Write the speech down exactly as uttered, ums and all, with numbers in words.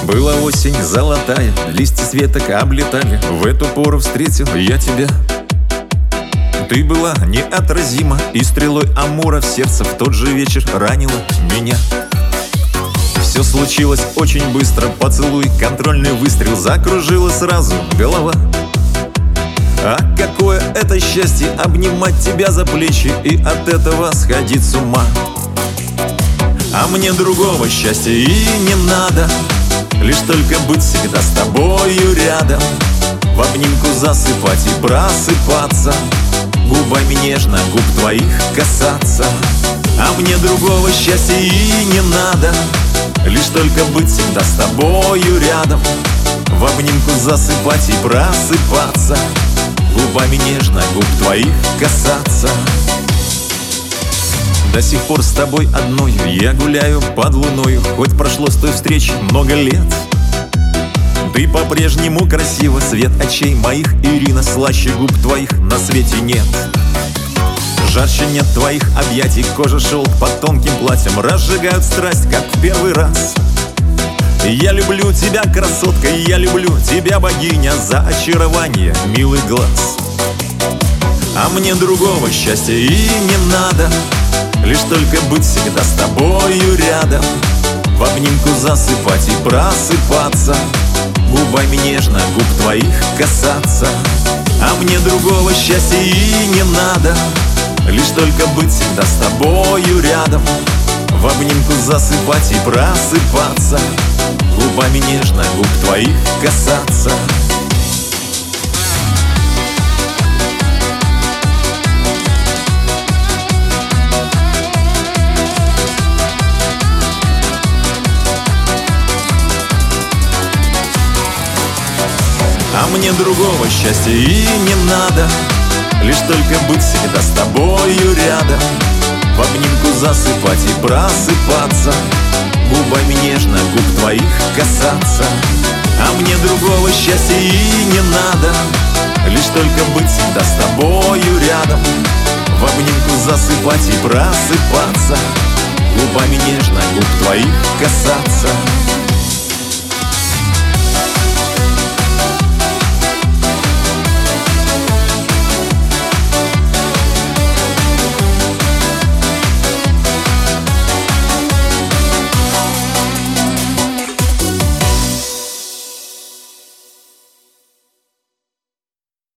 Была осень золотая, листья с веток облетали. В эту пору встретил я тебя. Ты была неотразима, и стрелой Амура в сердце в тот же вечер ранила меня. Все случилось очень быстро, поцелуй, контрольный выстрел, закружила сразу голова. А какое это счастье обнимать тебя за плечи и от этого сходить с ума. А мне другого счастья и не надо, лишь только быть всегда с тобою рядом, в обнимку засыпать и просыпаться, губами нежно губ твоих касаться. А мне другого счастья и не надо, лишь только быть всегда с тобою рядом, в обнимку засыпать и просыпаться, губами нежно губ твоих касаться. До сих пор с тобой одной я гуляю под луною, хоть прошло с той встречи много лет. Ты по-прежнему красива, свет очей моих, Ирина, слаще губ твоих на свете нет. Жарче нет твоих объятий, кожа шелк под тонким платьем разжигают страсть, как в первый раз. Я люблю тебя, красотка, я люблю тебя, богиня, за очарование милый глаз. А мне другого счастья и не надо, лишь только быть всегда с тобою рядом, в обнимку засыпать и просыпаться, губами нежно губ твоих касаться. А мне другого счастья и не надо, лишь только быть всегда с тобою рядом, в обнимку засыпать и просыпаться, губами нежно губ твоих касаться. А мне другого счастья и не надо, лишь только быть всегда с тобою рядом, в обнимку засыпать и просыпаться, губами нежно губ твоих касаться. А мне другого счастья и не надо, лишь только быть всегда с тобою рядом, в обнимку засыпать и просыпаться, губами нежно губ твоих касаться.